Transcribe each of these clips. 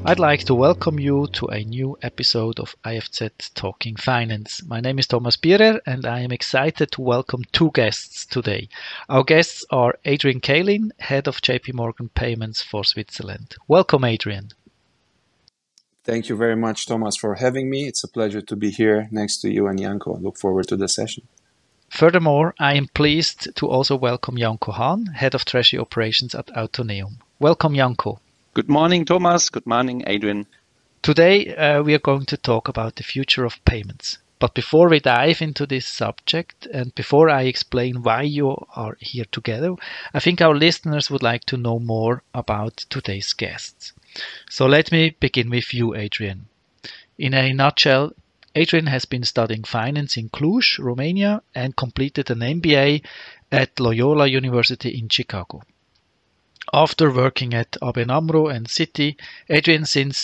I'd like to welcome you to a new episode of IFZ Talking Finance. My name is Thomas Bierer and I am excited to welcome two guests today. Our guests are Adrian Kalin, Head of JP Morgan Payments for Switzerland. Welcome, Adrian. Thank you very much, Thomas, for having me. It's a pleasure to be here next to you and Janko. I look forward to the session. Furthermore, I am pleased to also welcome Janko Hahn, Head of Treasury Operations at Autoneum. Welcome, Janko. Good morning, Thomas. Good morning, Adrian. Today, we are going to talk about the future of payments. But before we dive into this subject and before I explain why you are here together, I think our listeners would like to know more about today's guests. So let me begin with you, Adrian. In a nutshell, Adrian has been studying finance in Cluj, Romania, and completed an MBA at Loyola University in Chicago. After working at ABN AMRO and Citi, Adrian since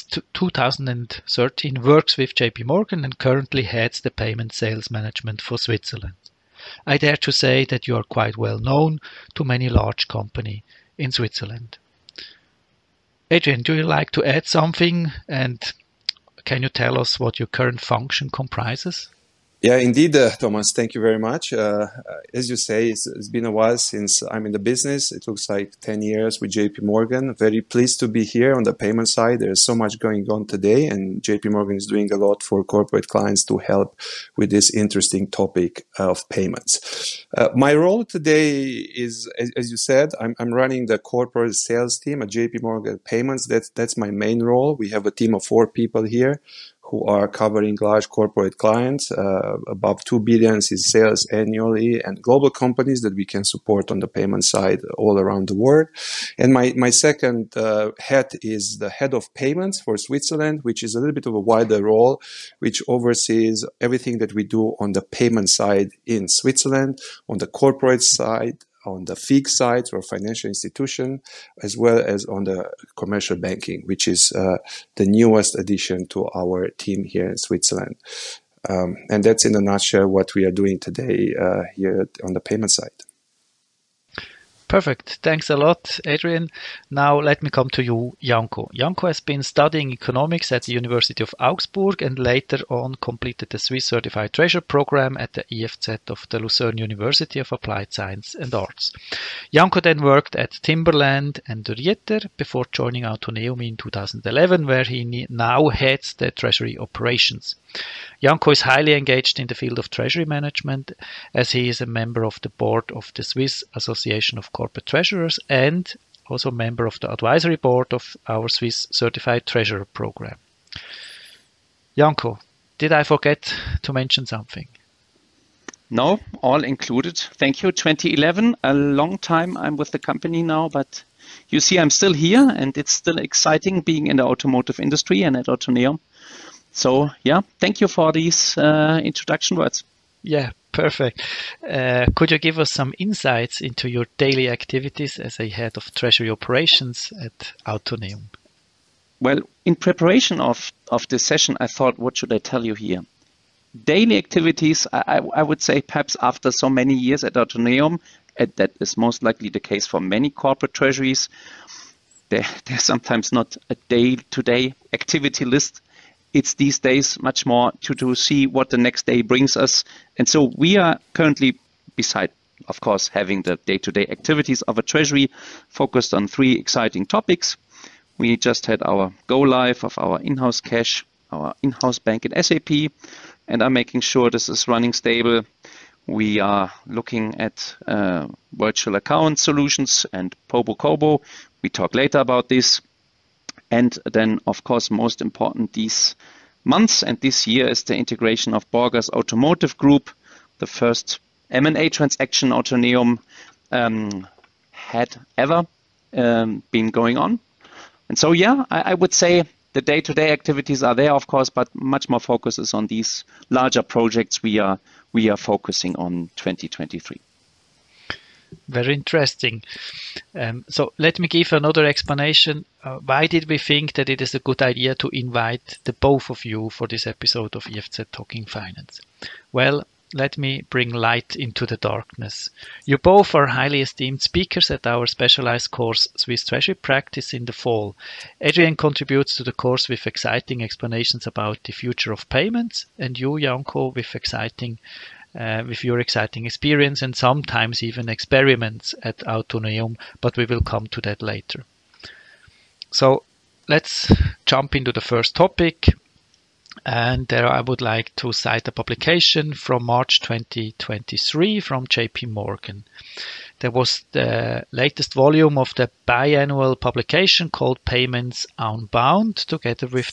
2013 works with JP Morgan and currently heads the payment sales management for Switzerland. I dare to say that you are quite well known to many large companies in Switzerland. Adrian, do you like to add something, and can you tell us what your current function comprises? Yeah, indeed, Thomas, thank you very much. As you say, it's been a while since I'm in the business. It looks like 10 years with JP Morgan. Very pleased to be here on the payment side. There's so much going on today, and JP Morgan is doing a lot for corporate clients to help with this interesting topic of payments. My role today is, as you said, I'm running the corporate sales team at JP Morgan Payments. That's my main role. We have a team of 4 people here who are covering large corporate clients, above 2 billion in sales annually, and global companies that we can support on the payment side all around the world. And my second hat is the head of payments for Switzerland, which is a little bit of a wider role, which oversees everything that we do on the payment side in Switzerland, on the corporate side, on the FIG side or financial institution, as well as on the commercial banking, which is the newest addition to our team here in Switzerland. And that's in a nutshell what we are doing today here on the payment side. Perfect. Thanks a lot, Adrian. Now let me come to you, Janko. Janko has been studying economics at the University of Augsburg and later on completed the Swiss Certified Treasurer program at the EFZ of the Lucerne University of Applied Science and Arts. Janko then worked at Timberland and De Rieter before joining Autoneum in 2011, where he now heads the treasury operations. Janko is highly engaged in the field of treasury management, as he is a member of the board of the Swiss Association of Corporate Treasurers and also a member of the advisory board of our Swiss Certified Treasurer program. Janko, did I forget to mention something? No, all included. Thank you. 2011, a long time I'm with the company now, but you see I'm still here and it's still exciting being in the automotive industry and at Autoneum. So, yeah, thank you for these introduction words. Yeah, perfect. Could you give us some insights into your daily activities as a head of treasury operations at Autoneum? Well, in preparation of this session, I thought, what should I tell you here? Daily activities, I would say perhaps after so many years at Autoneum, that is most likely the case for many corporate treasuries. There's sometimes not a day-to-day activity list. It's these days much more to see what the next day brings us. And so we are currently, beside, of course, having the day-to-day activities of a treasury, focused on 3 exciting topics. We just had our go live of our in-house cash, our in-house bank in SAP, and are making sure this is running stable. We are looking at virtual account solutions and Pobo Kobo. We talk later about this. And then, of course, most important these months and this year is the integration of Borgers Automotive Group, the first M&A transaction Autoneum had ever been going on. And so, yeah, I would say the day-to-day activities are there, of course, but much more focus is on these larger projects we are focusing on 2023. Very interesting. So let me give another explanation. Why did we think that it is a good idea to invite the both of you for this episode of EFZ Talking Finance? Well, let me bring light into the darkness. You both are highly esteemed speakers at our specialized course Swiss Treasury Practice in the fall. Adrian contributes to the course with exciting explanations about the future of payments, and you, Janko, with your exciting experience and sometimes even experiments at Autoneum, but we will come to that later. So let's jump into the first topic. And there I would like to cite a publication from March 2023 from JP Morgan. There was the latest volume of the biannual publication called Payments Unbound, together with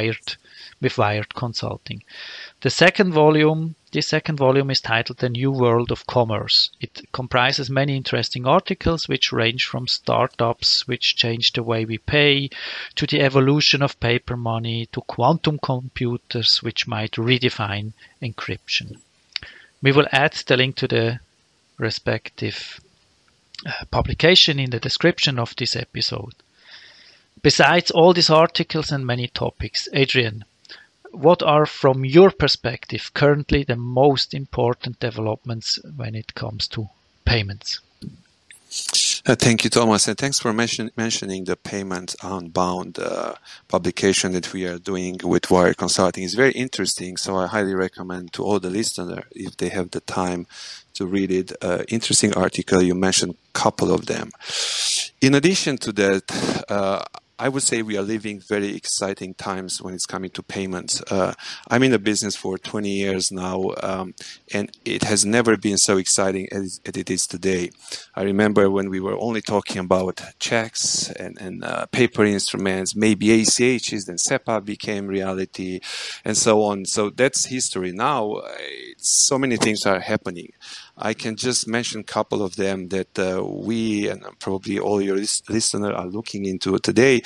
Wired Consulting. This second volume is titled The New World of Commerce. It comprises many interesting articles which range from startups which change the way we pay, to the evolution of paper money, to quantum computers which might redefine encryption. We will add the link to the respective publication in the description of this episode. Besides all these articles and many topics, Adrian, what are, from your perspective, currently the most important developments when it comes to payments? Thank you, Thomas, and thanks for mentioning the Payments Unbound publication that we are doing with Wired Consulting. It's very interesting, so I highly recommend to all the listeners, if they have the time to read it. Interesting article, you mentioned a couple of them. In addition to that, I would say we are living very exciting times when it's coming to payments. I'm in the business for 20 years now, and it has never been so exciting as it is today. I remember when we were only talking about checks and paper instruments, maybe ACHs, then SEPA became reality, and so on. So that's history. Now, so many things are happening. I can just mention a couple of them that we and probably all your listeners are looking into today.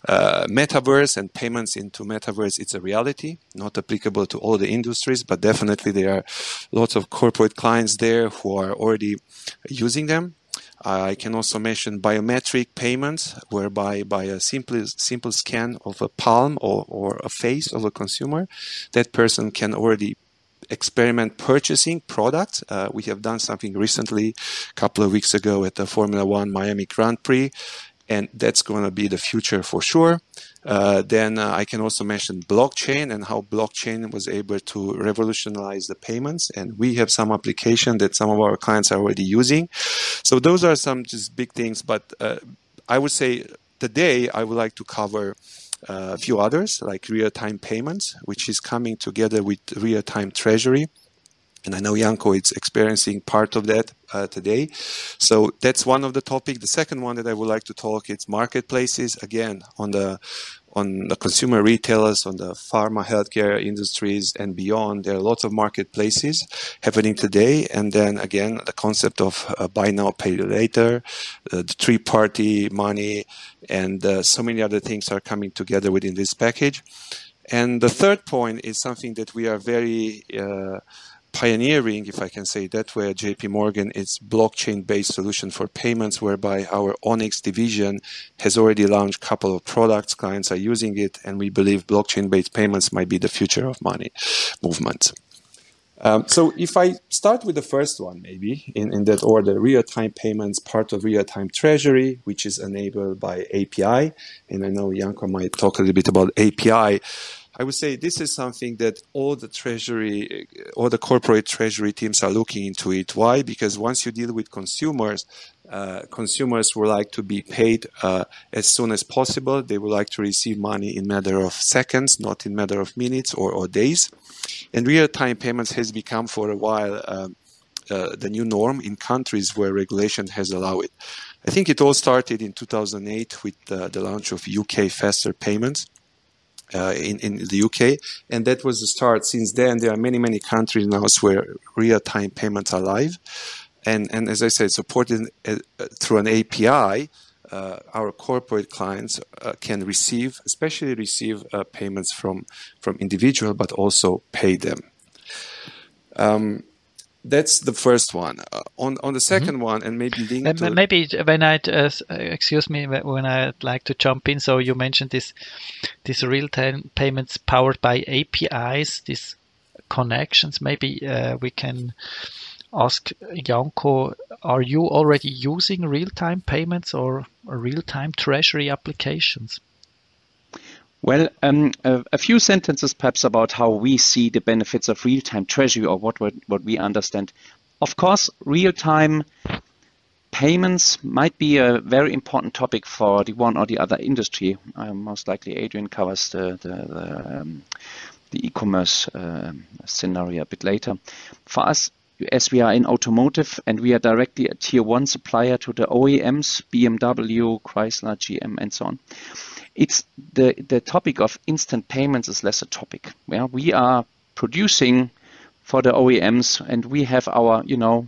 Metaverse and payments into metaverse, it's a reality, not applicable to all the industries, but definitely there are lots of corporate clients there who are already using them. I can also mention biometric payments, whereby by a simple scan of a palm or a face of a consumer, that person can already experiment purchasing products. We have done something recently, a couple of weeks ago at the Formula One Miami Grand Prix, and that's going to be the future for sure. Then I can also mention blockchain and how blockchain was able to revolutionize the payments, and we have some application that some of our clients are already using. So those are some just big things, but I would say today I would like to cover a few others, like real-time payments, which is coming together with real-time treasury. And I know Janko is experiencing part of that today. So that's one of the topics. The second one that I would like to talk is marketplaces. Again, on the consumer retailers, on the pharma, healthcare industries and beyond, there are lots of marketplaces happening today. And then again, the concept of buy now, pay later, the three-party money, and so many other things are coming together within this package. And the third point is something that we are very pioneering, if I can say that way, at JP Morgan. It's blockchain-based solution for payments, whereby our Onyx division has already launched a couple of products. Clients are using it, and we believe blockchain-based payments might be the future of money movement. So if I start with the first one, maybe in that order, real-time payments, part of real-time treasury, which is enabled by API. And I know Janko might talk a little bit about API. I would say this is something that all the corporate treasury teams are looking into it. Why? Because once you deal with consumers, consumers would like to be paid as soon as possible. They would like to receive money in a matter of seconds, not in a matter of minutes or days. And real-time payments has become for a while the new norm in countries where regulation has allowed it. I think it all started in 2008 with the launch of UK faster payments. In the UK, and that was the start. Since then, there are many countries now where real-time payments are live, and as I said, supported through an API. Our corporate clients can especially receive payments from individual, but also pay them. That's the first one. On the second one, and maybe linked to... Maybe when excuse me, when I'd like to jump in. So you mentioned this real-time payments powered by APIs. This connections, maybe we can ask Janko, are you already using real-time payments or real-time treasury applications? Well, a few sentences perhaps about how we see the benefits of real-time treasury, or what we understand. Of course, real-time payments might be a very important topic for the one or the other industry. Most likely Adrian covers the e-commerce scenario a bit later. For us, as we are in automotive and we are directly a tier 1 supplier to the OEMs, BMW, Chrysler, GM, and so on, it's the topic of instant payments is less a topic. Yeah, we are producing for the OEMs and we have our,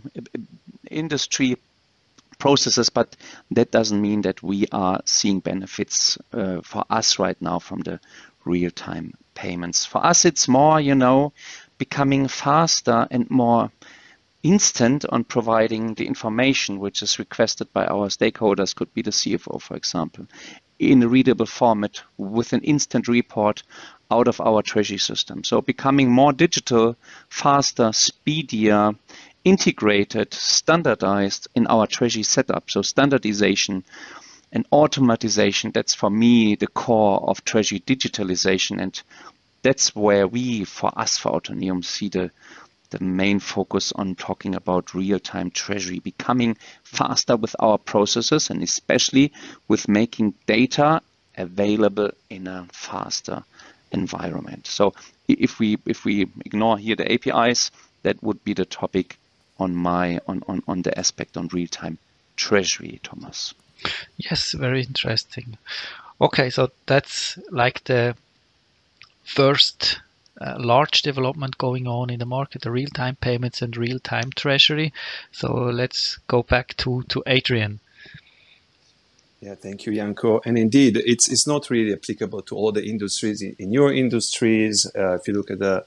industry processes, but that doesn't mean that we are seeing benefits for us right now from the real-time payments. For us, it's more, becoming faster and more instant on providing the information which is requested by our stakeholders, could be the CFO, for example, in a readable format with an instant report out of our treasury system. So becoming more digital, faster, speedier, integrated, standardized in our treasury setup. So standardization and automatization, that's for me the core of treasury digitalization. And that's where we, for Autoneum, see the main focus on talking about real-time treasury, becoming faster with our processes and especially with making data available in a faster environment. So if we ignore here the APIs, that would be the topic on the aspect on real-time treasury, Thomas. Yes, very interesting. Okay, so that's like the first large development going on in the market, the real-time payments and real-time treasury. So let's go back to Adrian. Yeah, thank you, Janko. And indeed, it's not really applicable to all the industries. In your industries, if you look at the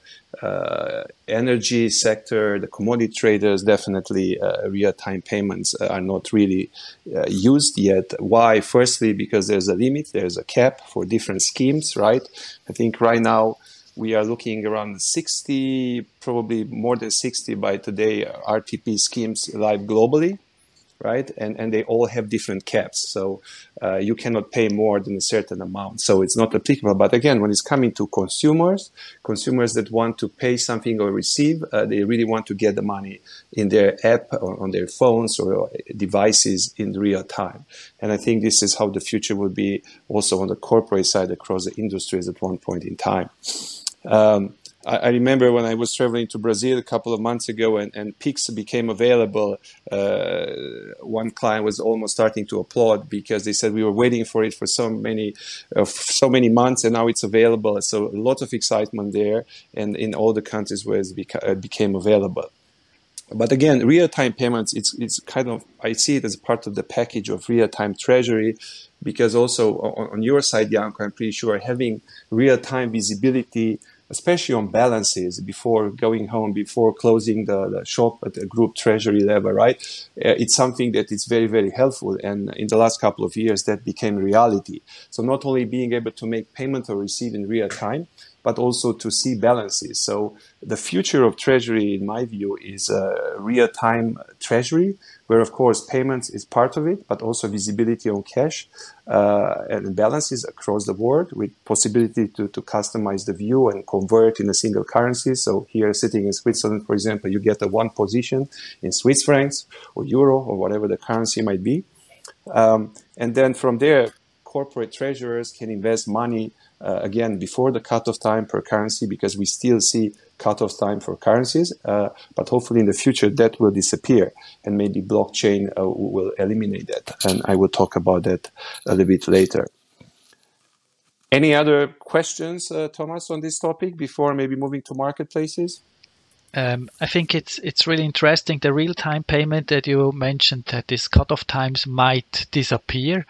energy sector, the commodity traders, definitely real-time payments are not really used yet. Why? Firstly, because there's a limit, there's a cap for different schemes, right? I think right now we are looking around 60, probably more than 60 by today, RTP schemes live globally. Right, and they all have different caps, so you cannot pay more than a certain amount. So it's not applicable. But again, when it's coming to consumers that want to pay something or receive, they really want to get the money in their app or on their phones or devices in real time. And I think this is how the future will be also on the corporate side across the industries at one point in time. I remember when I was traveling to Brazil a couple of months ago and Pix became available, one client was almost starting to applaud because they said we were waiting for it for so many months and now it's available. So a lot of excitement there and in all the countries where it became available. But again, real-time payments, it's kind of, I see it as part of the package of real-time treasury because also on your side, Janko, I'm pretty sure having real-time visibility, especially on balances before going home, before closing the shop at the group treasury level, right? It's something that is very, very helpful. And in the last couple of years, that became reality. So not only being able to make payment or receive in real time, but also to see balances. So the future of treasury, in my view, is real-time treasury, where, of course, payments is part of it, but also visibility on cash and balances across the board with possibility to customize the view and convert in a single currency. So here, sitting in Switzerland, for example, you get a one position in Swiss francs or euro or whatever the currency might be. And then from there, corporate treasurers can invest money again before the cutoff time per currency, because we still see cutoff time for currencies, but hopefully in the future that will disappear and maybe blockchain will eliminate that. And I will talk about that a little bit later. Any other questions, Thomas, on this topic before maybe moving to marketplaces? I think it's really interesting, the real-time payment that you mentioned, that these cutoff times might disappear.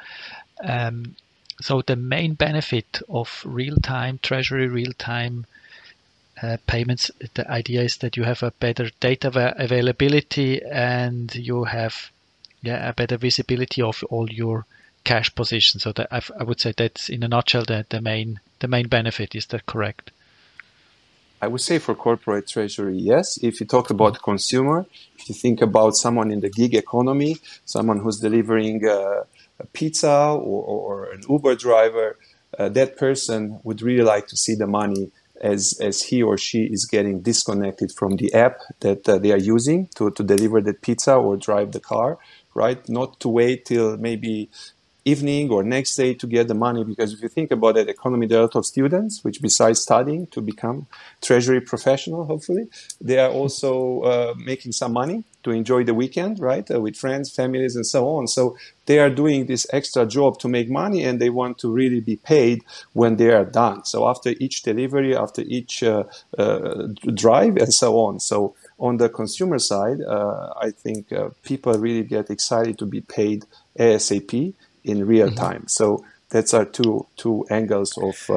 So the main benefit of real-time treasury, real-time payments, the idea is that you have a better data availability and you have a better visibility of all your cash positions. So that I would say that's in a nutshell the main benefit. Is that correct? I would say for corporate treasury, yes. If you talk about consumer, if you think about someone in the gig economy, someone who's delivering a pizza or an Uber driver, that person would really like to see the money as he or she is getting disconnected from the app that they are using to deliver the pizza or drive the car, right? Not to wait till maybe evening or next day to get the money, because if you think about that economy, there are a lot of students which, besides studying to become treasury professional, hopefully, they are also making some money to enjoy the weekend, right, with friends, families, and so on. So they are doing this extra job to make money, and they want to really be paid when they are done. So after each delivery, after each drive, and so on. So on the consumer side, I think people really get excited to be paid ASAP in real time. So that's our two angles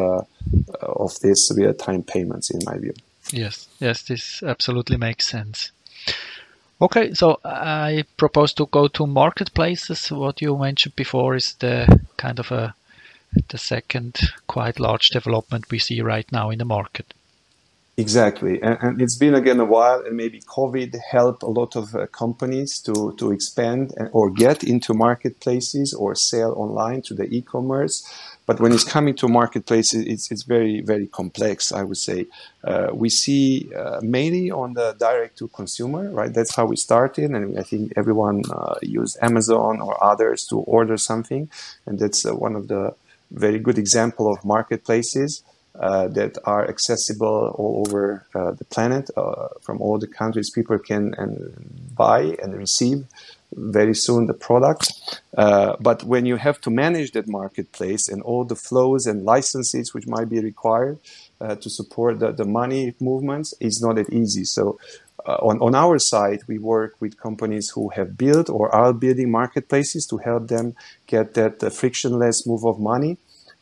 of this real time payments, in my view. Yes, this absolutely makes sense. Okay, so I propose to go to marketplaces. What you mentioned before is the kind of the second quite large development we see right now in the market. Exactly, and it's been again a while, and maybe COVID helped a lot of companies to expand or get into marketplaces or sell online to the e-commerce. But when it's coming to marketplaces, it's very, very complex, I would say. We see mainly on the direct to consumer, right? That's how we started, and I think everyone used Amazon or others to order something, and that's one of the very good example of marketplaces. That are accessible all over the planet, from all the countries. People can buy and receive very soon the product. But when you have to manage that marketplace and all the flows and licenses which might be required to support the money movements, is not that easy. So on our side, we work with companies who have built or are building marketplaces to help them get that frictionless move of money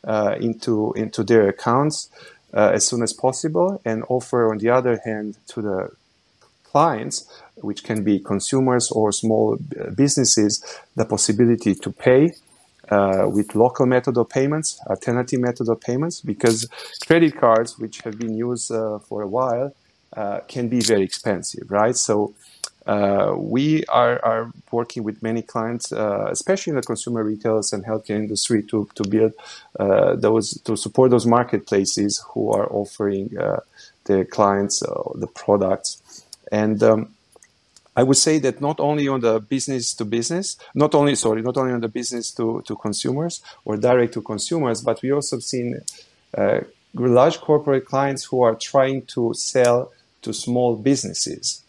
into their accounts as soon as possible, and offer, on the other hand, to the clients, which can be consumers or small businesses, the possibility to pay with local method of payments, alternative method of payments, because credit cards, which have been used for a while, can be very expensive, right? So we are working with many clients, especially in the consumer retailers and healthcare industry, to build to support those marketplaces who are offering their clients the products. And I would say that not only on the business to business, not only on the business to consumers or direct to consumers, but we also have seen large corporate clients who are trying to sell to small businesses.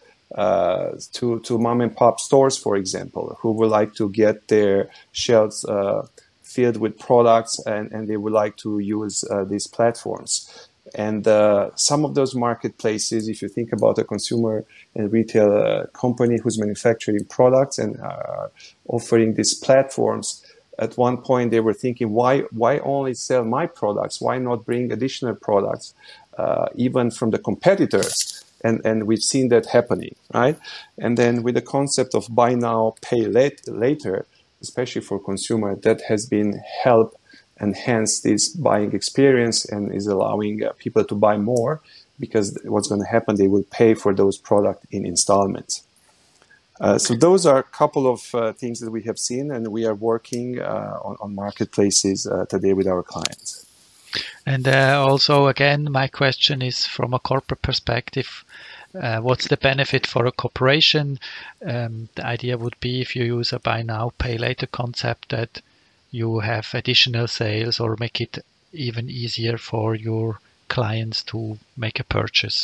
To mom and pop stores, for example, who would like to get their shelves filled with products, and they would like to use these platforms. And some of those marketplaces, if you think about a consumer and retail company who's manufacturing products and offering these platforms, at one point they were thinking, why only sell my products? Why not bring additional products, even from the competitors? And we've seen that happening, right? And then with the concept of buy now, pay later, especially for consumer, that has been helped enhance this buying experience and is allowing people to buy more, because what's going to happen, they will pay for those products in installments. So those are a couple of things that we have seen, and we are working on marketplaces today with our clients. And also, again, my question is from a corporate perspective, what's the benefit for a corporation? The idea would be, if you use a buy now, pay later concept, that you have additional sales or make it even easier for your clients to make a purchase.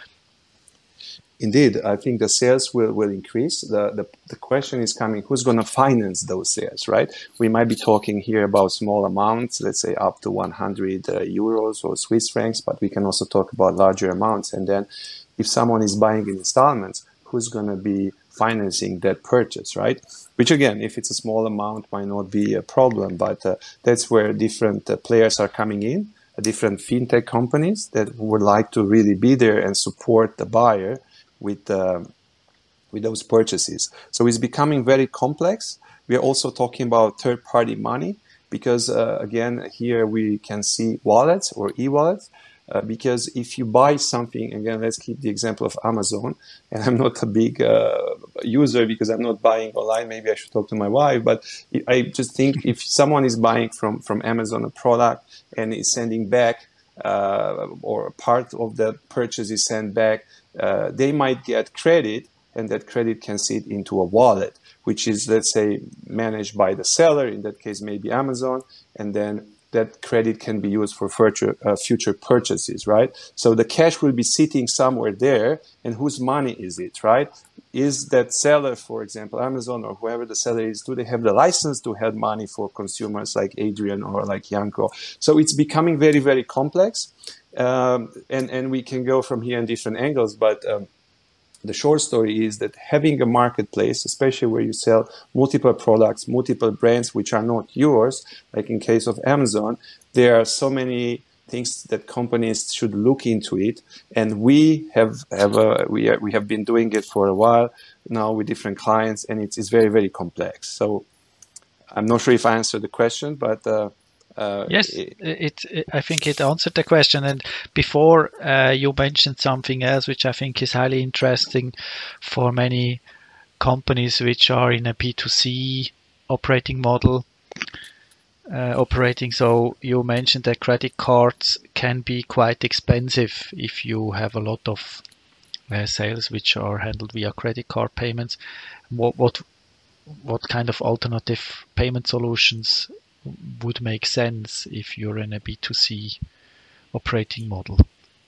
Indeed, I think the sales will increase. The question is coming, who's going to finance those sales, right? We might be talking here about small amounts, let's say up to 100 euros or Swiss francs, but we can also talk about larger amounts. And then if someone is buying in installments, who's going to be financing that purchase, right? Which again, if it's a small amount, might not be a problem, but that's where different players are coming in, different fintech companies that would like to really be there and support the buyer with those purchases. So it's becoming very complex. We are also talking about third-party money, because again, here we can see wallets or e-wallets, because if you buy something, again, let's keep the example of Amazon, and I'm not a big user because I'm not buying online. Maybe I should talk to my wife, but I just think if someone is buying from Amazon a product and is sending back, or part of the purchase is sent back, they might get credit, and that credit can sit into a wallet, which is, let's say, managed by the seller, in that case maybe Amazon, and then that credit can be used for future purchases, right? So the cash will be sitting somewhere there, and whose money is it, right? Is that seller, for example, Amazon or whoever the seller is, do they have the license to have money for consumers like Adrian or like Janko? So it's becoming very, very complex, and we can go from here in different angles, but the short story is that having a marketplace, especially where you sell multiple products, multiple brands which are not yours, like in case of Amazon, there are so many things that companies should look into it, and we have been doing it for a while now with different clients, and it's very, very complex. So I'm not sure if I answered the question, but yes, I think it answered the question. And before you mentioned something else, which I think is highly interesting for many companies which are in a B2C operating model. So you mentioned that credit cards can be quite expensive if you have a lot of sales which are handled via credit card payments. What kind of alternative payment solutions would make sense if you're in a B2C operating model?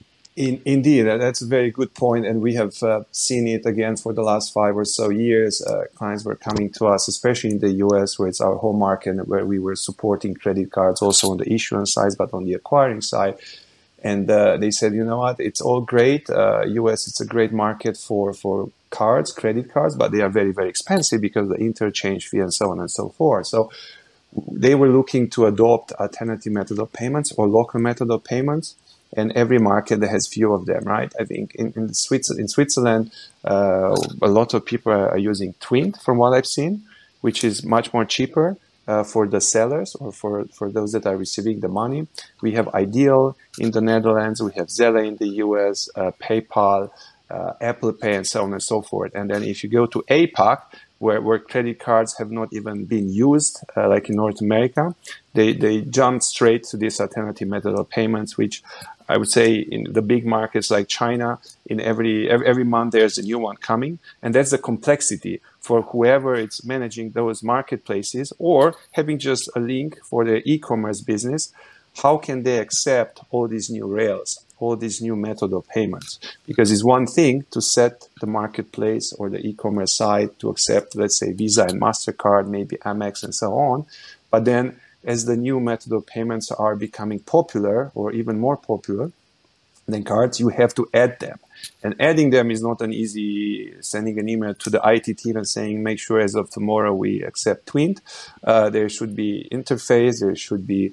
Indeed, that's a very good point, and we have seen it again for the last 5 or so years. Clients were coming to us, especially in the US, where it's our home market, and where we were supporting credit cards also on the issuance side, but on the acquiring side. And they said, you know what, it's all great. US, it's a great market for cards, credit cards, but they are very, very expensive because of the interchange fee and so on and so forth. So they were looking to adopt alternative method of payments or local method of payments, and every market that has few of them, right? I think in Switzerland, a lot of people are using Twint, from what I've seen, which is much more cheaper for the sellers or for those that are receiving the money. We have Ideal in the Netherlands, we have Zelle in the US, PayPal, Apple Pay, and so on and so forth. And then if you go to APAC, where credit cards have not even been used, like in North America, they jumped straight to this alternative method of payments, which I would say in the big markets like China, in every month there's a new one coming. And that's the complexity for whoever is managing those marketplaces or having just a link for the e-commerce business. How can they accept all these new rails, all these new method of payments? Because it's one thing to set the marketplace or the e-commerce site to accept, let's say, Visa and MasterCard, maybe Amex and so on. But then as the new method of payments are becoming popular or even more popular than cards, you have to add them. And adding them is not an easy sending an email to the IT team and saying, make sure as of tomorrow we accept Twint. There should be interface, there should be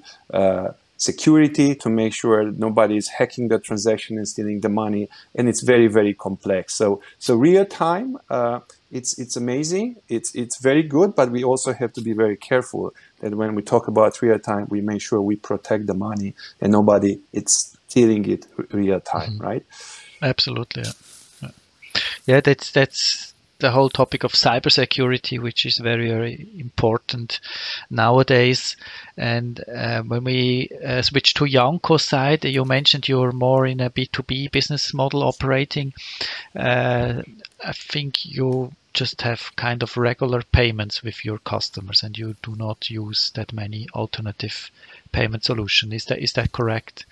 security to make sure nobody is hacking the transaction and stealing the money, and it's very, very complex. So real time, it's amazing, it's very good, but we also have to be very careful that when we talk about real time, we make sure we protect the money and nobody is stealing it real time, right? Absolutely. Yeah, that's the whole topic of cybersecurity, which is very, very important nowadays. And when we switch to Janko's side, you mentioned you're more in a B2B business model operating. I think you just have kind of regular payments with your customers, and you do not use that many alternative payment solutions. Is that correct?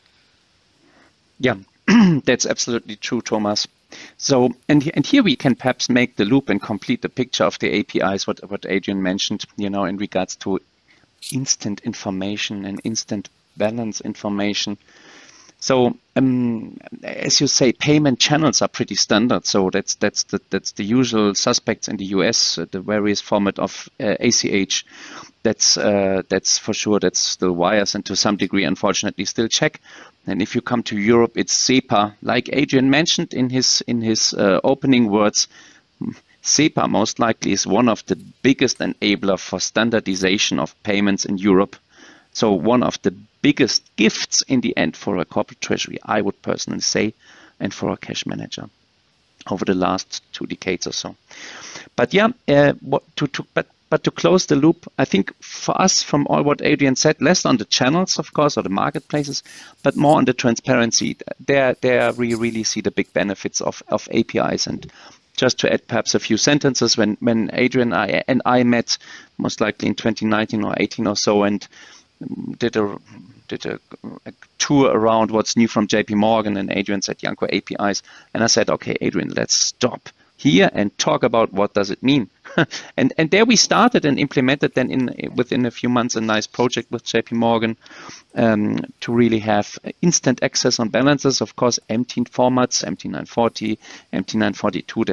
Yeah, that's absolutely true, Thomas. So, and here we can perhaps make the loop and complete the picture of the APIs, what Adrian mentioned, in regards to instant information and instant balance information. So, as you say, payment channels are pretty standard. So that's the usual suspects in the US, the various format of ACH. That's for sure. That's still wires, and to some degree, unfortunately, still check. And if you come to Europe, it's SEPA, like Adrian mentioned in his opening words. SEPA most likely is one of the biggest enabler for standardization of payments in Europe. So one of the biggest gifts in the end for a corporate treasury, I would personally say, and for a cash manager over the last 2 decades or so. But yeah, but to close the loop, I think for us, from all what Adrian said, less on the channels, of course, or the marketplaces, but more on the transparency. There we really see the big benefits of APIs. And just to add perhaps a few sentences, when Adrian and I met, most likely in 2019 or 18 or so, and did a tour around what's new from JP Morgan, and Adrian said, Janko, APIs. And I said, okay, Adrian, let's stop here and talk about what does it mean. and there we started and implemented then within a few months a nice project with JP Morgan to really have instant access on balances. Of course, MT formats, MT940, MT942,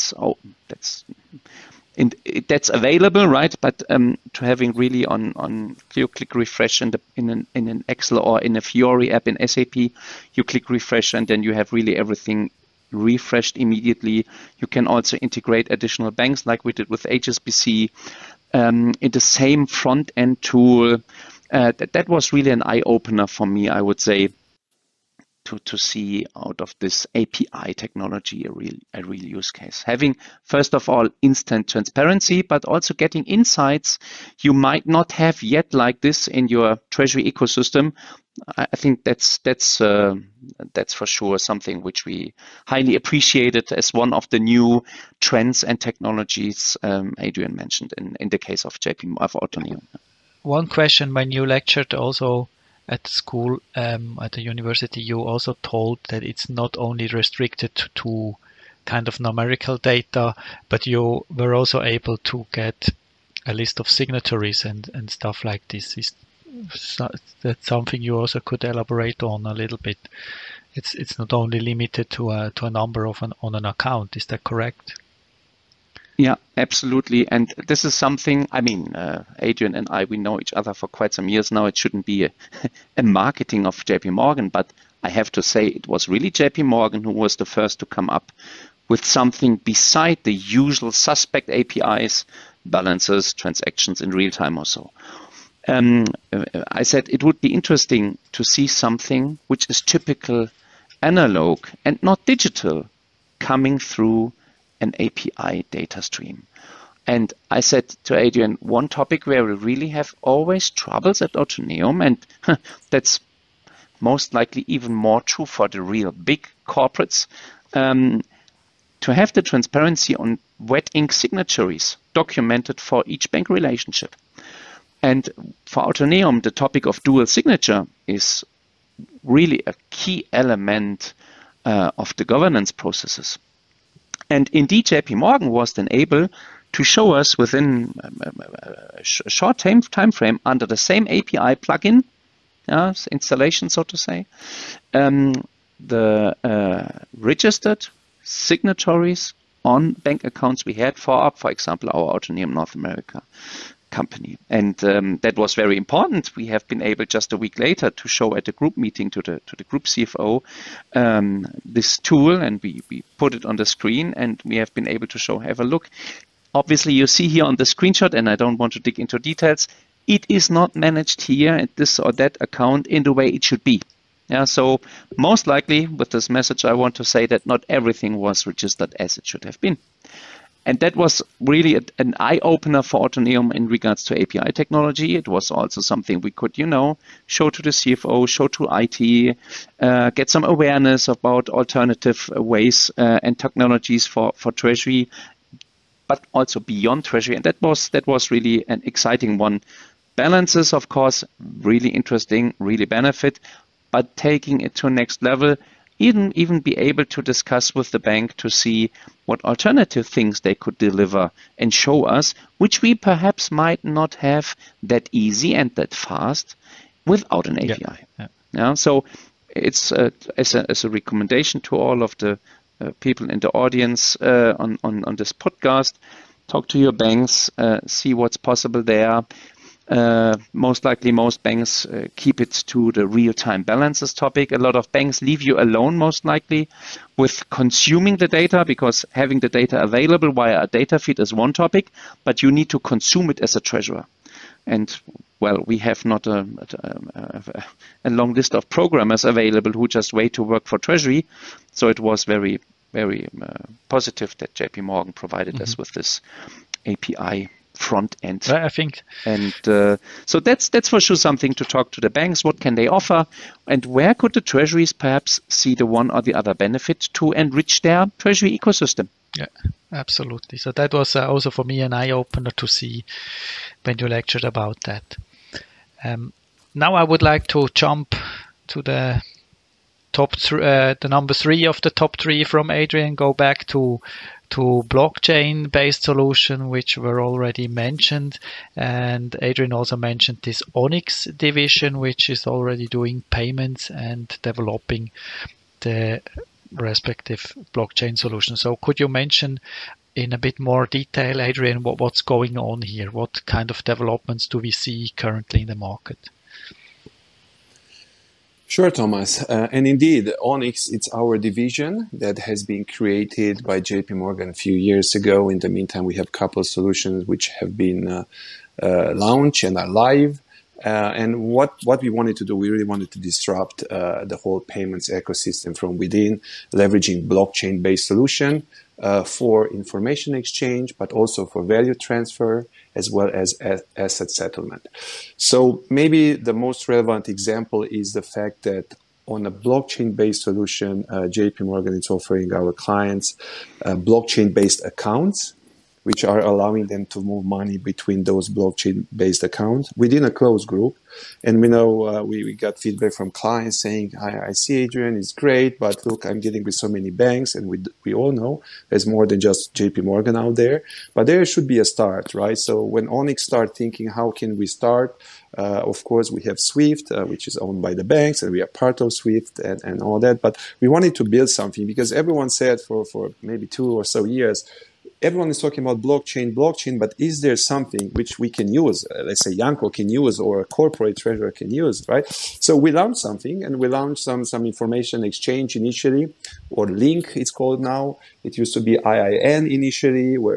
that's available, right? But to having really on you click refresh in an Excel or in a Fiori app in SAP, you click refresh and then you have really everything refreshed immediately. You can also integrate additional banks like we did with HSBC in the same front end tool. That was really an eye opener for me, I would say, to see out of this API technology a real use case. Having, first of all, instant transparency, but also getting insights you might not have yet like this in your treasury ecosystem. I think that's for sure something which we highly appreciated as one of the new trends and technologies Adrian mentioned in the case of Autoneum. One question, when you lectured also at school, at the university, you also told that it's not only restricted to kind of numerical data, but you were also able to get a list of signatories and stuff like this. Is that something you also could elaborate on a little bit? It's not only limited to a number on an account. Is that correct? Yeah, absolutely. And this is something, I mean, Adrian and I, we know each other for quite some years now. It shouldn't be a marketing of JP Morgan, but I have to say it was really JP Morgan who was the first to come up with something beside the usual suspect APIs, balances, transactions in real time or so. I said it would be interesting to see something which is typical analog and not digital coming through an API data stream. And I said to Adrian, one topic where we really have always troubles at Autoneum, and that's most likely even more true for the real big corporates, to have the transparency on wet ink signatories documented for each bank relationship. And for Autoneum, the topic of dual signature is really a key element of the governance processes. And indeed, JP Morgan was then able to show us within a short time frame under the same API plugin, installation, so to say, the registered signatories on bank accounts we had for example, our Autoneum North America company. And that was very important. We have been able just a week later to show at a group meeting to the group CFO this tool, and we put it on the screen, and we have been able to show, have a look. Obviously, you see here on the screenshot, and I don't want to dig into details, it is not managed here at this or that account in the way it should be. Yeah, so most likely with this message, I want to say that not everything was registered as it should have been. And that was really an eye-opener for Autoneum in regards to API technology. It was also something we could, show to the CFO, show to IT, get some awareness about alternative ways and technologies for Treasury, but also beyond Treasury. And that was really an exciting one. Balances, of course, really interesting, really benefit, but taking it to a next level, even be able to discuss with the bank to see what alternative things they could deliver and show us, which we perhaps might not have that easy and that fast without an API. Yeah. So it's as a recommendation to all of the people in the audience on this podcast, talk to your banks, see what's possible there. Most likely most banks keep it to the real-time balances topic. A lot of banks leave you alone, most likely, with consuming the data, because having the data available via a data feed is one topic, but you need to consume it as a treasurer. And well, we have not a long list of programmers available who just wait to work for Treasury. So it was very, very positive that JP Morgan provided us with this API front end. I think, and so that's for sure something to talk to the banks. What can they offer, and where could the treasuries perhaps see the one or the other benefit to enrich their treasury ecosystem? Yeah, absolutely. So that was also for me an eye-opener to see when you lectured about that. Now I would like to jump to the the number 3 of the top 3 from Adrian. Go back to blockchain-based solution, which were already mentioned. And Adrian also mentioned this Onyx division, which is already doing payments and developing the respective blockchain solution. So could you mention in a bit more detail, Adrian, what's going on here? What kind of developments do we see currently in the market? Sure, Thomas. And indeed, Onyx, it's our division that has been created by JP Morgan a few years ago. In the meantime, we have a couple of solutions which have been launched and are live. And what we wanted to do, we really wanted to disrupt the whole payments ecosystem from within, leveraging blockchain-based solution for information exchange, but also for value transfer, as well as asset settlement. So maybe the most relevant example is the fact that on a blockchain-based solution, JP Morgan is offering our clients blockchain-based accounts, which are allowing them to move money between those blockchain-based accounts within a closed group. And we know we got feedback from clients saying, I see Adrian, it's great, but look, I'm dealing with so many banks, and we all know there's more than just JP Morgan out there. But there should be a start, right? So when Onyx start thinking, how can we start? Of course, we have Swift, which is owned by the banks, and we are part of Swift and all that. But we wanted to build something because everyone said for maybe 2 or so years, everyone is talking about blockchain, but is there something which we can use? Let's say Yanko can use, or a corporate treasurer can use, right? So we launched something, and we launched some information exchange initially, or Link it's called now. It used to be IIN initially, where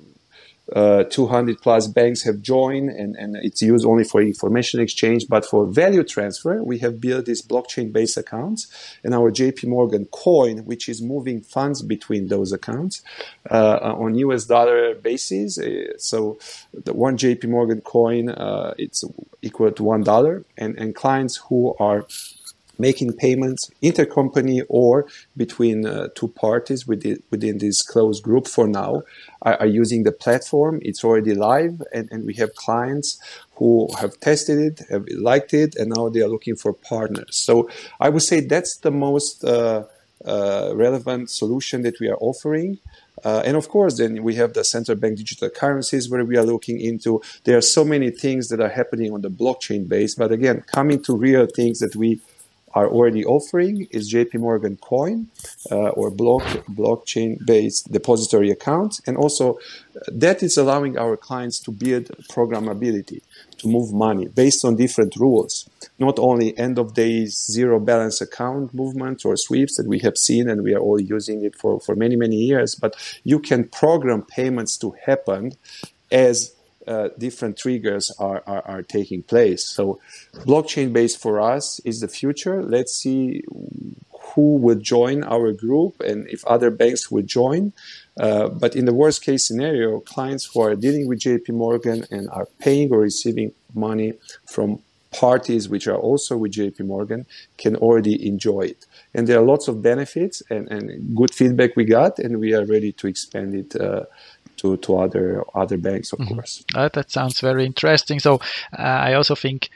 200 plus banks have joined, and it's used only for information exchange. But for value transfer, we have built these blockchain-based accounts, and our JP Morgan coin, which is moving funds between those accounts on US dollar basis. So the one JP Morgan coin, it's equal to $1, and clients who are making payments intercompany or between 2 parties within this closed group for now are using the platform. It's already live, and we have clients who have tested it, have liked it, and now they are looking for partners. So I would say that's the most relevant solution that we are offering. And of course, then we have the central bank digital currencies where we are looking into. There are so many things that are happening on the blockchain base, but again, coming to real things that we are already offering is JP Morgan Coin or blockchain-based depository accounts. And also that is allowing our clients to build programmability, to move money based on different rules, not only end of days, zero balance account movements or sweeps that we have seen, and we are all using it for many, many years, but you can program payments to happen as different triggers are taking place. So blockchain-based for us is the future. Let's see who will join our group and if other banks will join. But in the worst case scenario, clients who are dealing with JP Morgan and are paying or receiving money from parties which are also with JP Morgan can already enjoy it. And there are lots of benefits and good feedback we got, and we are ready to expand it to other banks, of course. That sounds very interesting. So I also think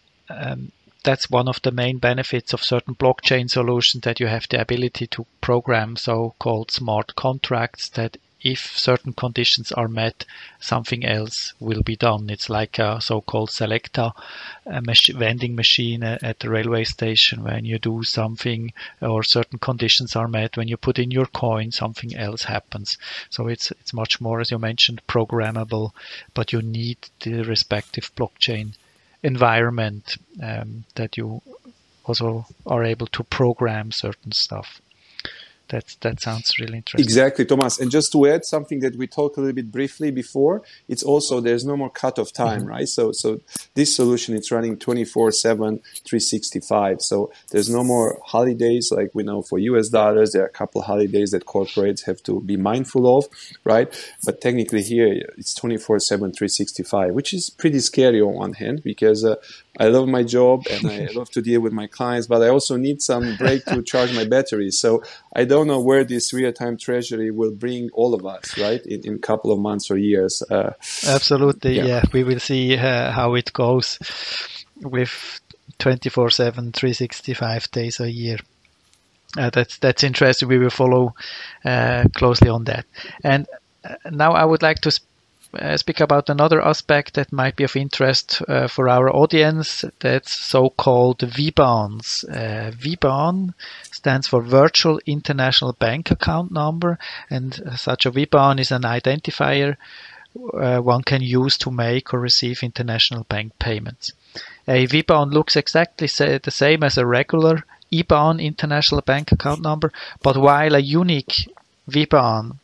that's one of the main benefits of certain blockchain solutions, that you have the ability to program so-called smart contracts that if certain conditions are met, something else will be done. It's like a so-called selector vending machine at the railway station. When you do something or certain conditions are met, when you put in your coin, something else happens. So it's much more, as you mentioned, programmable, but you need the respective blockchain environment that you also are able to program certain stuff. That sounds really interesting. Exactly, Thomas. And just to add something that we talked a little bit briefly before, it's also there's no more cut-off time, right? So this solution, it's running 24/7, 365. So there's no more holidays like we know for US dollars. There are a couple of holidays that corporates have to be mindful of, right? But technically here it's 24/7, 365, which is pretty scary on one hand because I love my job and I love to deal with my clients, but I also need some break to charge my batteries. So I don't know where this real-time treasury will bring all of us, right, in a couple of months or years. Absolutely, yeah. We will see how it goes with 24/7, 365 days a year. That's interesting. We will follow closely on that. And now I would like to speak about another aspect that might be of interest for our audience. That's so-called VBANs. VBAN stands for Virtual International Bank Account Number, and such a VBAN is an identifier one can use to make or receive international bank payments. A VBAN looks exactly the same as a regular IBAN, International Bank Account Number, but while a unique VBAN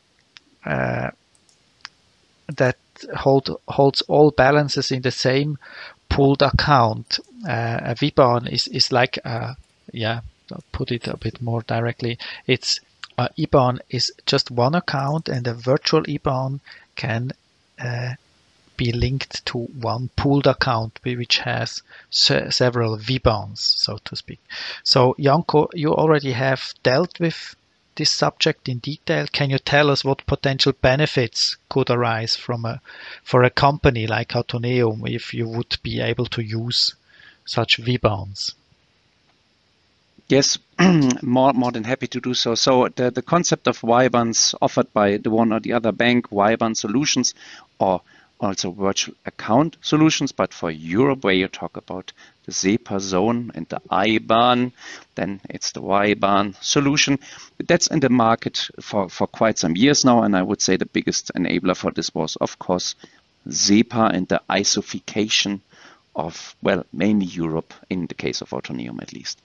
that holds all balances in the same pooled account. A VBAN is like, I'll put it a bit more directly. It's IBAN is just one account, and a virtual IBAN can be linked to one pooled account which has several VBANs, so to speak. So Janko, you already have dealt with this subject in detail. Can you tell us what potential benefits could arise for a company like Autoneum if you would be able to use such VBANs? Yes, more than happy to do so. So the concept of VBANs offered by the one or the other bank, VBAN solutions, or also virtual account solutions, but for Europe, where you talk about the SEPA zone and the IBAN, then it's the VBAN solution. That's in the market for quite some years now, and I would say the biggest enabler for this was, of course, SEPA and the ISOfication of, well, mainly Europe, in the case of Autoneum at least.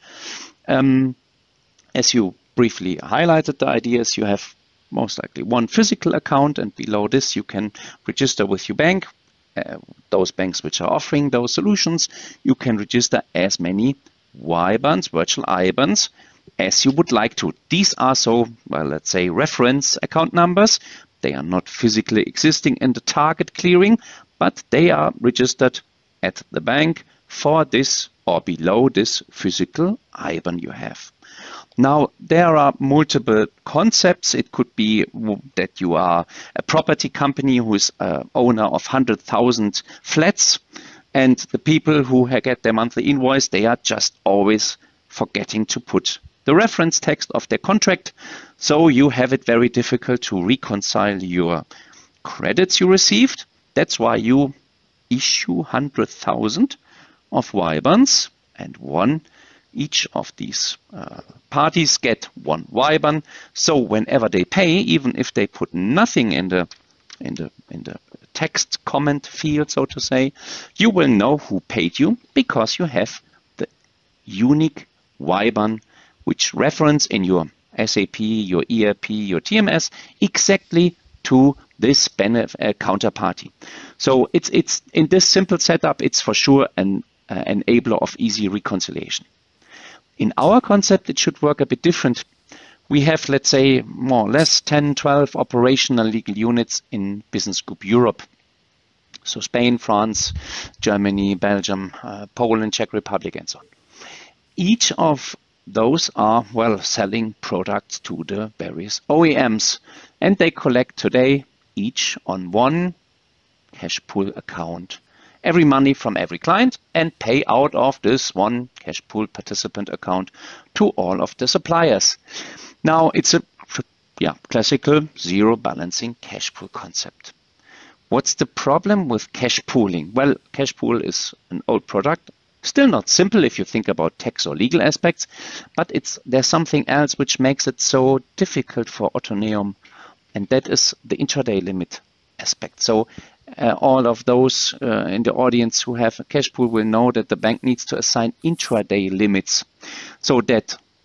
As you briefly highlighted, the idea is you have most likely one physical account, and below this you can register with your bank. Those banks which are offering those solutions, you can register as many VBANs, virtual IBANs, as you would like to. These are let's say reference account numbers. They are not physically existing in the target clearing, but they are registered at the bank for this or below this physical IBAN you have. Now, there are multiple concepts. It could be that you are a property company who is owner of 100,000 flats, and the people who get their monthly invoice, they are just always forgetting to put the reference text of their contract. So you have it very difficult to reconcile your credits you received. That's why you issue 100,000 of VBANs, and each of these parties get one VBAN. So whenever they pay, even if they put nothing in the text comment field, so to say, you will know who paid you because you have the unique VBAN which reference in your SAP, your ERP, your TMS exactly to this counterparty. So it's in this simple setup, it's for sure an enabler of easy reconciliation. In our concept, it should work a bit different. We have, let's say, more or less 10, 12 operational legal units in Business Group Europe. So Spain, France, Germany, Belgium, Poland, Czech Republic, and so on. Each of those are, selling products to the various OEMs. And they collect today each on one cash pool account every money from every client and pay out of this one cash pool participant account to all of the suppliers. Now, it's a classical zero balancing cash pool concept. What's the problem with cash pooling? Well, cash pool is an old product, still not simple if you think about tax or legal aspects, but there's something else which makes it so difficult for Autoneum, and that is the intraday limit aspect. So all of those in the audience who have a cash pool will know that the bank needs to assign intraday limits so that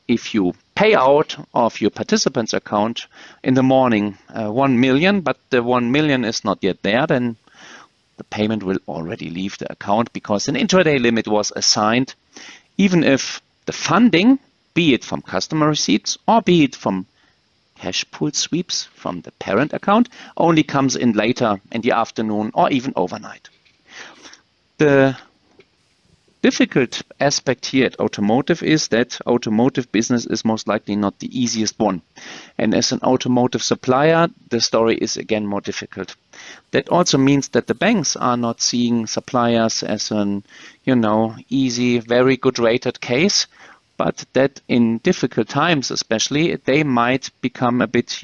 if you pay out of your participants account in the morning 1 million, but the 1 million is not yet there, then the payment will already leave the account because an intraday limit was assigned, even if the funding, be it from customer receipts or be it from cash pool sweeps from the parent account, only comes in later in the afternoon or even overnight. The difficult aspect here at automotive is that automotive business is most likely not the easiest one. And as an automotive supplier, the story is again more difficult. That also means that the banks are not seeing suppliers as an, easy, very good rated case, but that in difficult times especially, they might become a bit,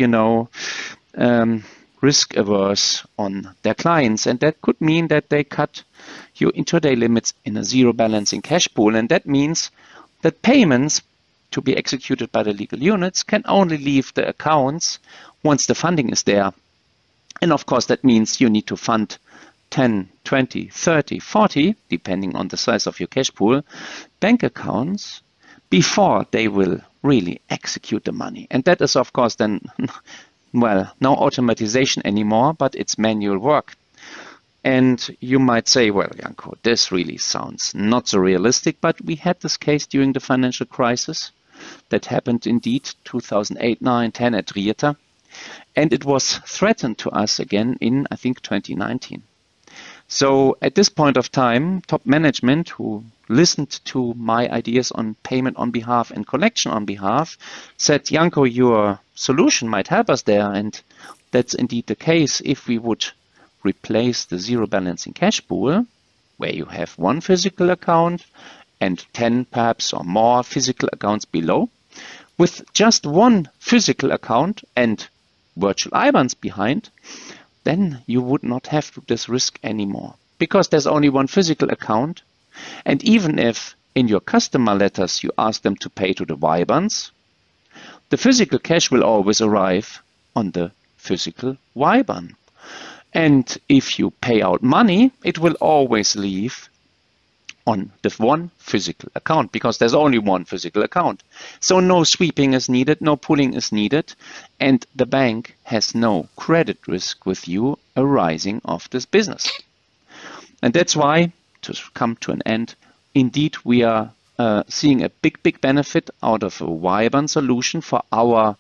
risk averse on their clients. And that could mean that they cut your intraday limits in a zero balancing cash pool. And that means that payments to be executed by the legal units can only leave the accounts once the funding is there. And of course, that means you need to fund 10, 20, 30, 40, depending on the size of your cash pool, bank accounts before they will really execute the money. And that is, of course, then, well, no automatization anymore, but it's manual work. And you might say, well, Janko, this really sounds not so realistic, but we had this case during the financial crisis that happened indeed 2008, 9, 10 at Rieter. And it was threatened to us again in, I think, 2019. So at this point of time, top management who listened to my ideas on payment on behalf and collection on behalf said, Janko, your solution might help us there. And that's indeed the case if we would replace the zero balancing cash pool, where you have one physical account and 10 perhaps or more physical accounts below, with just one physical account and virtual IBANs behind, then you would not have this risk anymore because there's only one physical account. And even if in your customer letters you ask them to pay to the IBANs, the physical cash will always arrive on the physical IBAN. And if you pay out money, it will always leave on the one physical account because there's only one physical account. So no sweeping is needed, no pooling is needed, and the bank has no credit risk with you arising of this business. And that's why, to come to an end, indeed we are seeing a big benefit out of a IBAN solution for our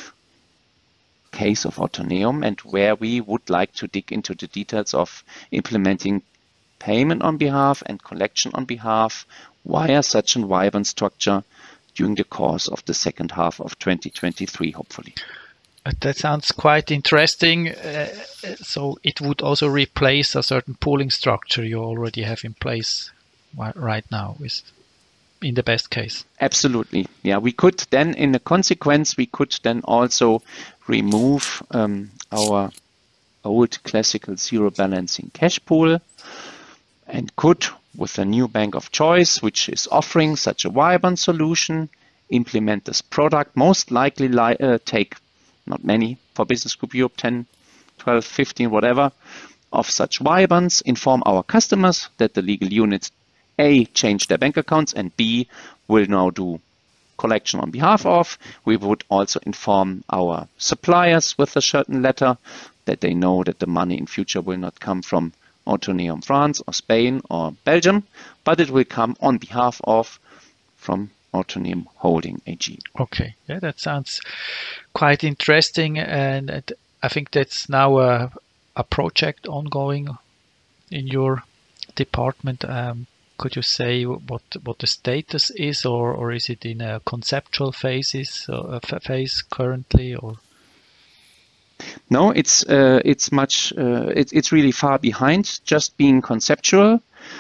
case of Autoneum, and where we would like to dig into the details of implementing payment on behalf and collection on behalf via such an IBAN structure during the course of the second half of 2023, hopefully. That sounds quite interesting. So it would also replace a certain pooling structure you already have in place right now, in the best case. Absolutely. Yeah, we could then, in the consequence, we could then also remove our old classical zero balancing cash pool and could, with a new bank of choice, which is offering such a IBAN solution, implement this product, most likely take not many for Business Group Europe, 10, 12, 15, whatever, of such IBANs, inform our customers that the legal units A, change their bank accounts, and B, will now do collection on behalf of. We would also inform our suppliers with a certain letter that they know that the money in future will not come from Autoneum France or Spain or Belgium, but it will come on behalf of from Autoneum Holding AG. Okay, yeah, that sounds quite interesting, and I think that's now a project ongoing in your department. Could you say what the status is, or is it in a conceptual phase currently, or? No, it's really far behind just being conceptual.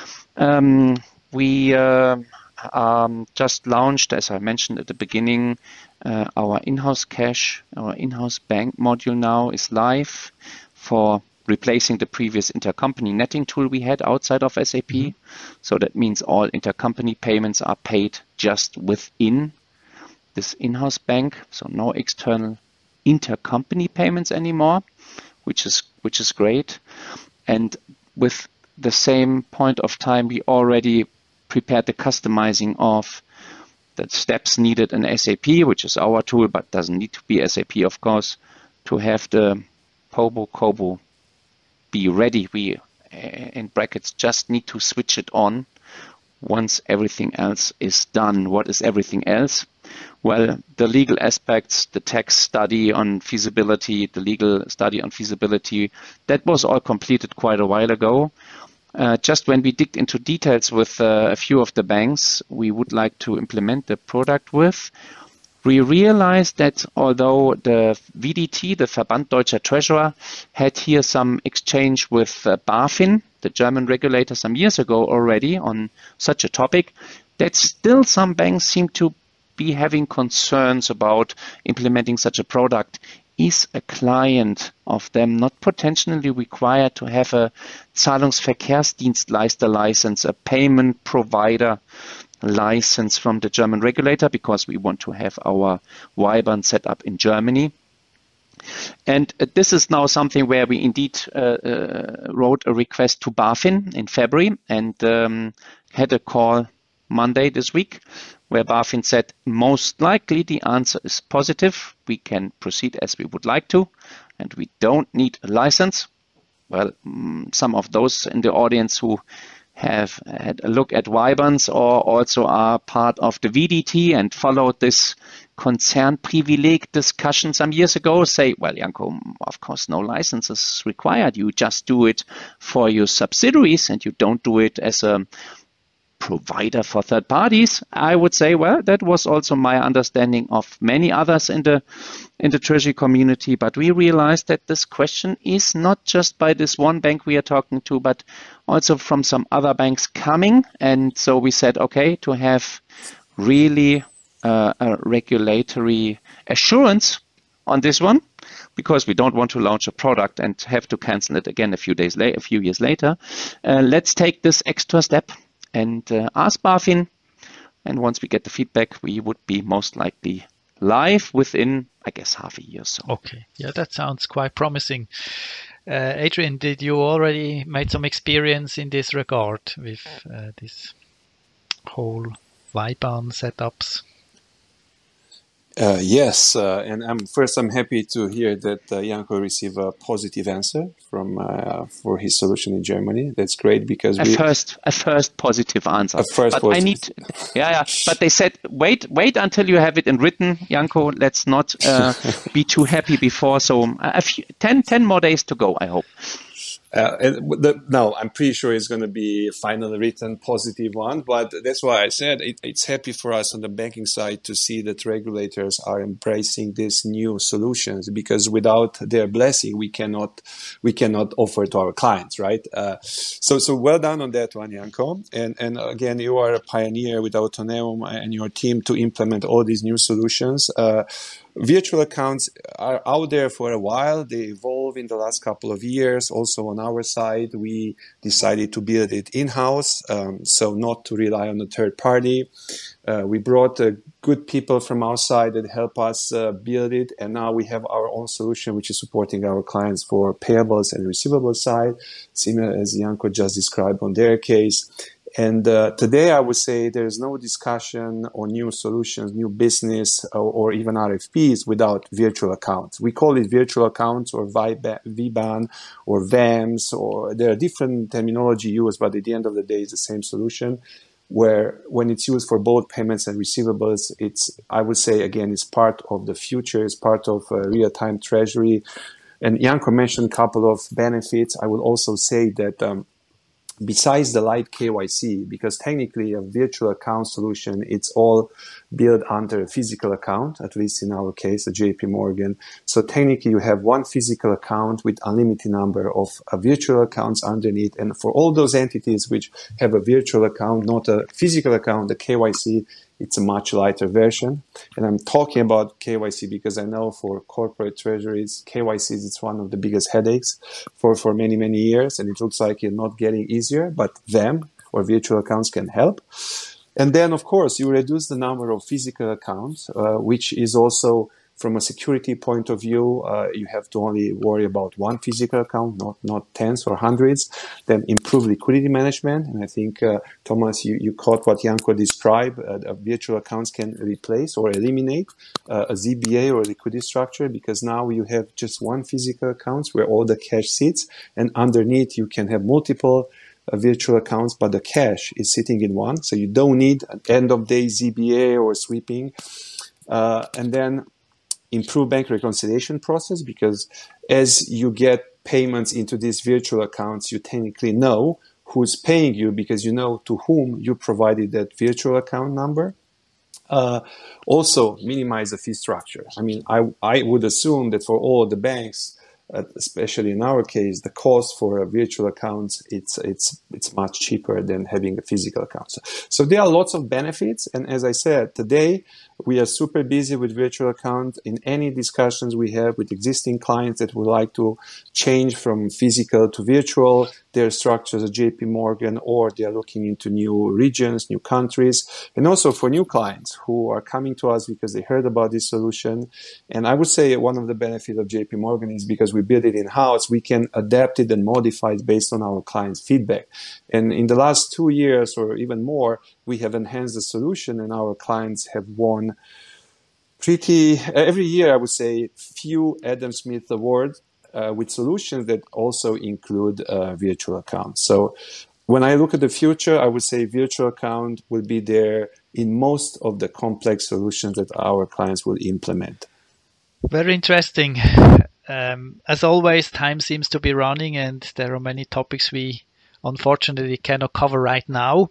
We just launched, as I mentioned at the beginning, our in-house cash, our in-house bank module now is live for replacing the previous intercompany netting tool we had outside of SAP. Mm-hmm. So that means all intercompany payments are paid just within this in-house bank. So no external intercompany payments anymore, which is great. And with the same point of time, we already prepared the customizing of the steps needed in SAP, which is our tool, but doesn't need to be SAP, of course, to have the POBO COBO be ready. We, in brackets, just need to switch it on once everything else is done. What is everything else? Well, the legal aspects, the tax study on feasibility, the legal study on feasibility, that was all completed quite a while ago. Just when we digged into details with a few of the banks we would like to implement the product with, we realized that although the VDT, the Verband Deutscher Treasurer, had here some exchange with BaFin, the German regulator, some years ago already on such a topic, that still some banks seem to be having concerns about implementing such a product. Is a client of them not potentially required to have a Zahlungsverkehrsdienstleister license, a payment provider license from the German regulator, because we want to have our WIBAN set up in Germany? And this is now something where we indeed wrote a request to BaFin in February and had a call Monday this week, where BaFin said most likely the answer is positive. We can proceed as we would like to, and we don't need a license. Well, some of those in the audience who have had a look at WIBANs or also are part of the VDT and followed this Konzernprivileg discussion some years ago say, well, Janko, of course, no license is required. You just do it for your subsidiaries and you don't do it as a provider for third parties. I would say, well, that was also my understanding of many others in the treasury community, but we realized that this question is not just by this one bank we are talking to, but also from some other banks coming. And so we said, okay, to have really a regulatory assurance on this one, because we don't want to launch a product and have to cancel it again a few years later, let's take this extra step and ask BaFin. And once we get the feedback, we would be most likely live within, I guess, half a year or so. Okay, yeah, that sounds quite promising. Adrian, did you already made some experience in this regard with this whole WIBAN setups? Yes, and I'm happy to hear that Janko received a positive answer from for his solution in Germany. That's great because a first positive answer. But they said wait until you have it in written, Janko. Let's not be too happy before. So 10 more days to go, I hope. No, I'm pretty sure it's going to be a finally written positive one, but that's why I said it's happy for us on the banking side to see that regulators are embracing these new solutions, because without their blessing, we cannot offer to our clients, right? So well done on that one, Janko. And again, you are a pioneer with Autoneum and your team to implement all these new solutions. Virtual accounts are out there for a while. They evolve in the last couple of years. Also on our side, we decided to build it in-house, so not to rely on a third party. We brought good people from our side that help us build it, and now we have our own solution, which is supporting our clients for payables and receivables side, similar as Janko just described on their case. And today, I would say there's no discussion on new solutions, new business, or even RFPs without virtual accounts. We call it virtual accounts or VBAN or VAMs, or there are different terminology used, but at the end of the day, it's the same solution, where when it's used for both payments and receivables, I would say, again, it's part of the future, it's part of real-time treasury. And Janko mentioned a couple of benefits. I will also say that besides the light KYC, because technically a virtual account solution, it's all built under a physical account, at least in our case, a JP Morgan. So technically you have one physical account with unlimited number of virtual accounts underneath. And for all those entities which have a virtual account, not a physical account, the KYC, it's a much lighter version. And I'm talking about KYC because I know for corporate treasuries, KYC is one of the biggest headaches for many, many years. And it looks like it's not getting easier, but them or virtual accounts can help. And then, of course, you reduce the number of physical accounts, which is also from a security point of view, you have to only worry about one physical account, not tens or hundreds. Then improve liquidity management. And I think, Thomas, you caught what Janko described. Virtual accounts can replace or eliminate a ZBA or liquidity structure, because now you have just one physical account where all the cash sits, and underneath you can have multiple virtual accounts, but the cash is sitting in one. So you don't need an end-of-day ZBA or sweeping. And then improve bank reconciliation process, because as you get payments into these virtual accounts, you technically know who's paying you, because you know to whom you provided that virtual account number. Also, minimize the fee structure. I mean, I would assume that for all the banks, especially in our case, the cost for a virtual account, it's much cheaper than having a physical account. So there are lots of benefits. And as I said, today we are super busy with virtual account. In any discussions we have with existing clients that would like to change from physical to virtual, their structures at JP Morgan, or they are looking into new regions, new countries, and also for new clients who are coming to us because they heard about this solution. And I would say one of the benefits of JP Morgan is because we build it in-house, we can adapt it and modify it based on our clients' feedback. And in the last 2 years or even more, we have enhanced the solution, and our clients have won every year, I would say, few Adam Smith Awards with solutions that also include virtual accounts. So when I look at the future, I would say virtual account will be there in most of the complex solutions that our clients will implement. Very interesting. As always, time seems to be running, and there are many topics we unfortunately cannot cover right now.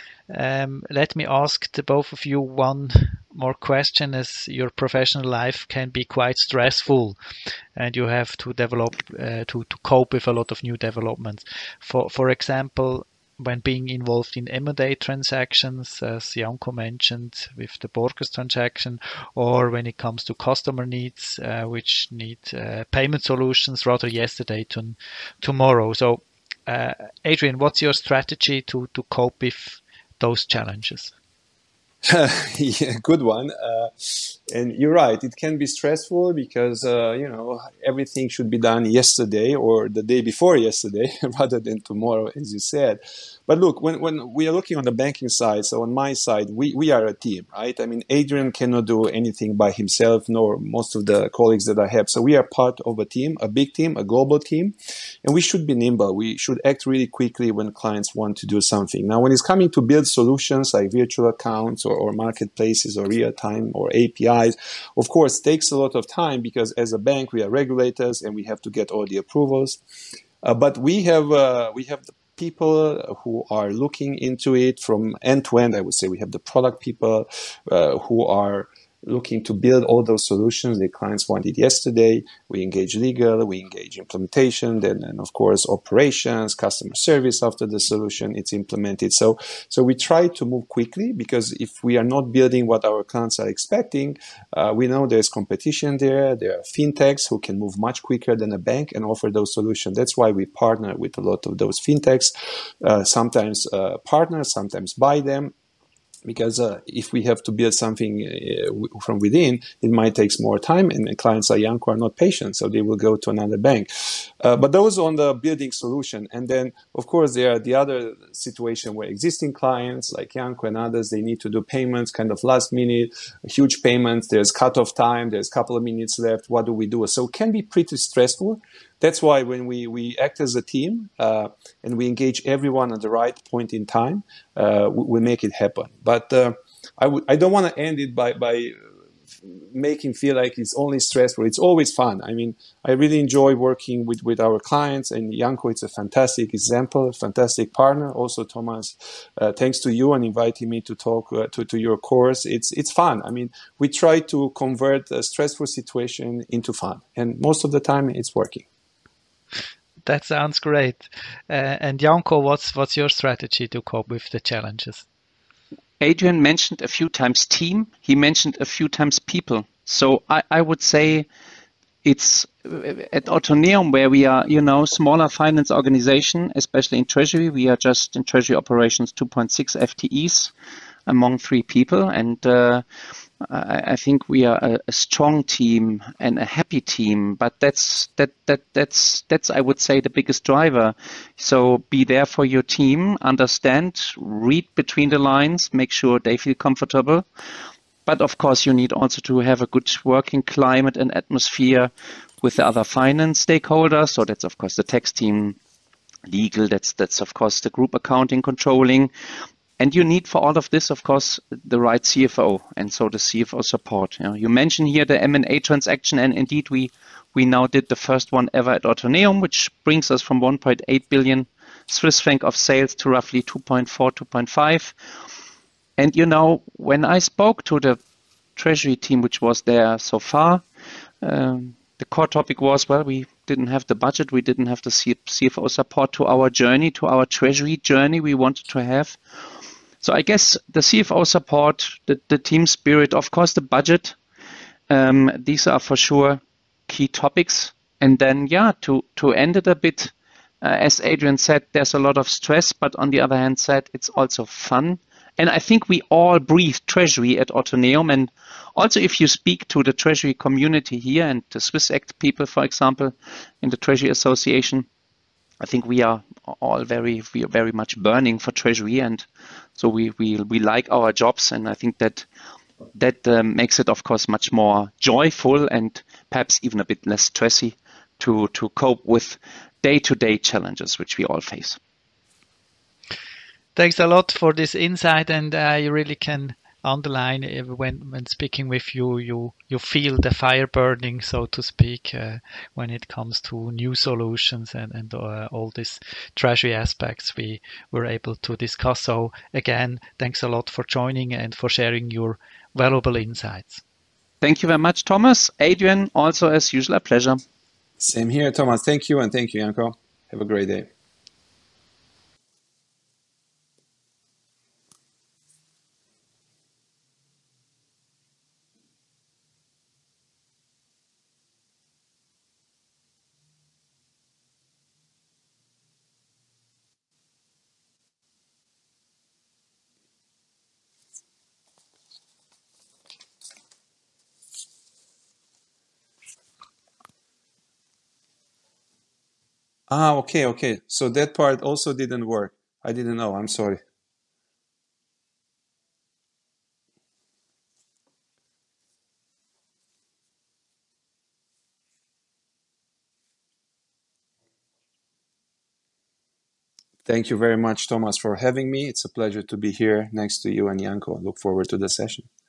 Let me ask the both of you one more question, as your professional life can be quite stressful and you have to develop, to cope with a lot of new developments. For example, when being involved in M&A transactions, as Janko mentioned with the Borgers transaction, or when it comes to customer needs, which need payment solutions rather yesterday to tomorrow. So, Adrian, what's your strategy to cope with those challenges? Yeah, good one. And you're right, it can be stressful because, everything should be done yesterday or the day before yesterday rather than tomorrow, as you said. But look, when we are looking on the banking side, so on my side, we are a team, right? I mean, Adrian cannot do anything by himself, nor most of the colleagues that I have. So we are part of a team, a big team, a global team, and we should be nimble. We should act really quickly when clients want to do something. Now, when it's coming to build solutions like virtual accounts or marketplaces or real-time or APIs, of course, it takes a lot of time because as a bank, we are regulators and we have to get all the approvals. But we have the people who are looking into it from end to end. I would say we have the product people who are looking to build all those solutions the clients wanted yesterday. We engage legal, we engage implementation, then of course operations, customer service after the solution it's implemented. So we try to move quickly because if we are not building what our clients are expecting, we know there's competition there. There are fintechs who can move much quicker than a bank and offer those solutions. That's why we partner with a lot of those fintechs, sometimes partner, sometimes buy them. Because if we have to build something from within, it might take more time, and clients like Janko are not patient, so they will go to another bank. But those on the building solution. And then, of course, there are the other situation where existing clients like Janko and others, they need to do payments kind of last minute, huge payments. There's cutoff time. There's a couple of minutes left. What do we do? So it can be pretty stressful. That's why when we act as a team and we engage everyone at the right point in time, we make it happen. But I don't want to end it by making feel like it's only stressful. It's always fun. I mean, I really enjoy working with our clients, and Janko, it's a fantastic example, fantastic partner. Also, Thomas, thanks to you and inviting me to talk to your course. It's fun. I mean, we try to convert a stressful situation into fun, and most of the time it's working. That sounds great. And Janko, what's your strategy to cope with the challenges? Adrian mentioned a few times team. He mentioned a few times people. So I would say it's at Autoneum, where we are, smaller finance organization, especially in treasury. We are just in treasury operations 2.6 FTEs among 3 people. And I think we are a strong team and a happy team, but that's I would say the biggest driver. So be there for your team, understand, read between the lines, make sure they feel comfortable. But of course, you need also to have a good working climate and atmosphere with the other finance stakeholders. So that's of course the tax team, legal. That's of course the group accounting, controlling. And you need for all of this, of course, the right CFO, and so the CFO support. You mentioned here the M&A transaction, and indeed we now did the first one ever at Autoneum, which brings us from 1.8 billion Swiss franc of sales to roughly 2.4, 2.5. And when I spoke to the treasury team, which was there so far, the core topic was, well, we didn't have the budget, we didn't have the CFO support to our journey, to our treasury journey we wanted to have. So I guess the CFO support, the team spirit, of course, the budget, these are for sure key topics. And then, to end it a bit, as Adrian said, there's a lot of stress, but on the other hand said, it's also fun. And I think we all breathe treasury at Autoneum. And also if you speak to the treasury community here and the Swiss Act people, for example, in the Treasury Association, I think we are all very much burning for treasury, and so we like our jobs, and I think that makes it, of course, much more joyful and perhaps even a bit less stressy to cope with day-to-day challenges which we all face. Thanks a lot for this insight, and you really can underline when speaking with you, you feel the fire burning, so to speak, when it comes to new solutions and all these treasury aspects we were able to discuss. So again, thanks a lot for joining and for sharing your valuable insights. Thank you very much, Thomas. Adrian, also as usual, a pleasure. Same here, Thomas. Thank you, and thank you, Janko. Have a great day. Okay. So that part also didn't work. I didn't know. I'm sorry. Thank you very much, Thomas, for having me. It's a pleasure to be here next to you and Janko. I look forward to the session.